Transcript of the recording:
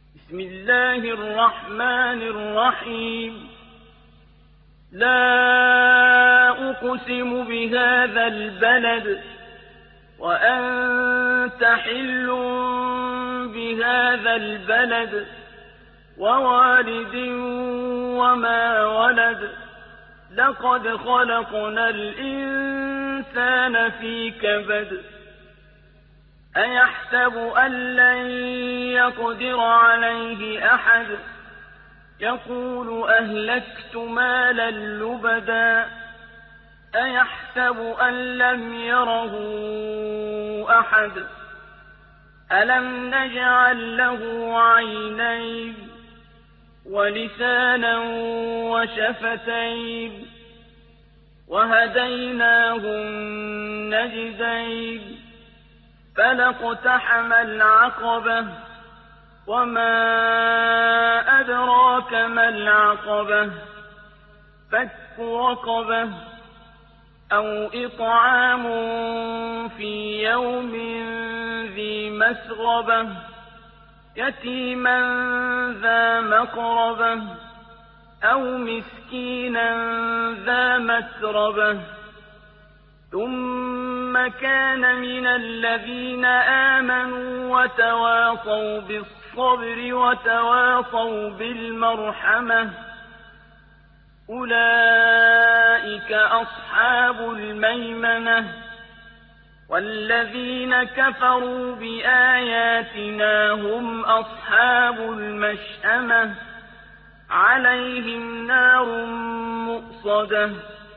بسم الله الرحمن الرحيم. لا أقسم بهذا البلد وأنت حل بهذا البلد ووالد وما ولد. لقد خلقنا الإنسان في كبد. أيحسب أن لن يقدر عليه أحد. يقول أهلكت مالا لبدا. أيحسب أن لم يره أحد. ألم نجعل له عينين ولسانا وشفتين وهديناه النجدين. فلاقتحم العقبة وما أدراك ما العقبة. فك رقبة أو إطعام في يوم ذي مسغبة يتيما ذا مقربة أو مسكينا ذا متربة. ثم كان من الذين آمنوا وتواصوا بالصبر وتواصوا بالمرحمة. أولئك أصحاب الميمنة. والذين كفروا بآياتنا هم أصحاب المشأمة. عليهم نار مؤصدة.